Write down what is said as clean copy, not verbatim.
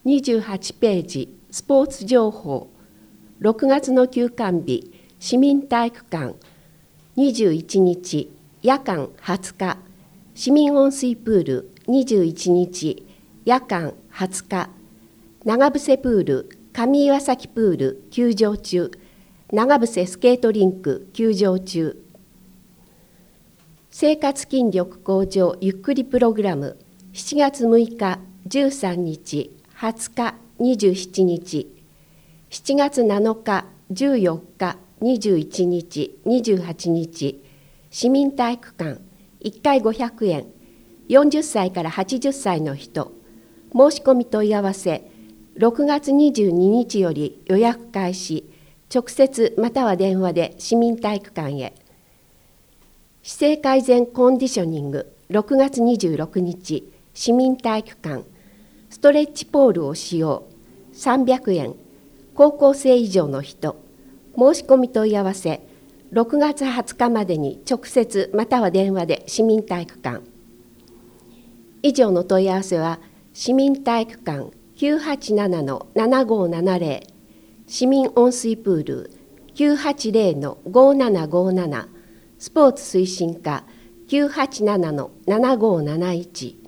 28ページスポーツ情報。6月の休館日、市民体育館。21日、夜間20日、市民温水プール。21日、夜間20日、長伏プール、上岩崎プール休場中。長伏スケートリンク休場中。生活筋力向上ゆっくりプログラム。7月6日、13日、20日、27日。7月7日、14日、21日、28日。市民体育館。1回500円。40歳から80歳の人。申し込み問い合わせ。6月22日より予約開始。直接または電話で市民体育館へ。姿勢改善コンディショニング。6月26日、市民体育館。ストレッチポールを使用。300円。高校生以上の人。申し込み問い合わせ。6月20日までに直接または電話で市民体育館。以上の問い合わせは市民体育館 987-7570、市民温水プール 980-5757、スポーツ推進課 987-7571。